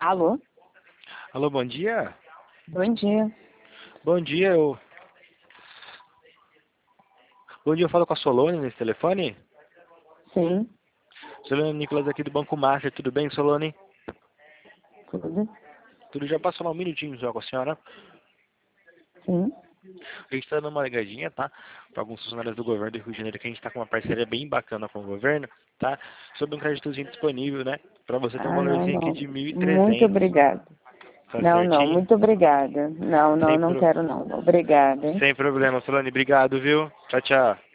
Alô? Alô, bom dia. Bom dia. Bom dia, Bom dia, eu falo com a Solone nesse telefone. Sim, Solone Nicolas aqui do Banco Master, tudo bem, Solone? tudo. Tudo já passou lá um minutinho já com a senhora. Sim. A gente está dando uma ligadinha, tá? Para alguns funcionários do governo do Rio de Janeiro, que a gente está com uma parceria bem bacana com o governo, tá? Sobre um créditozinho disponível, né? Para você ter um Ah, não, valorzinho aqui não. de mil e Muito trezentos, obrigada. tá Não, não, certinho? muito obrigada. Não, não, Sem, não pro... quero não. Obrigada, hein? Sem problema, Solone. Obrigado, viu? Tchau, tchau.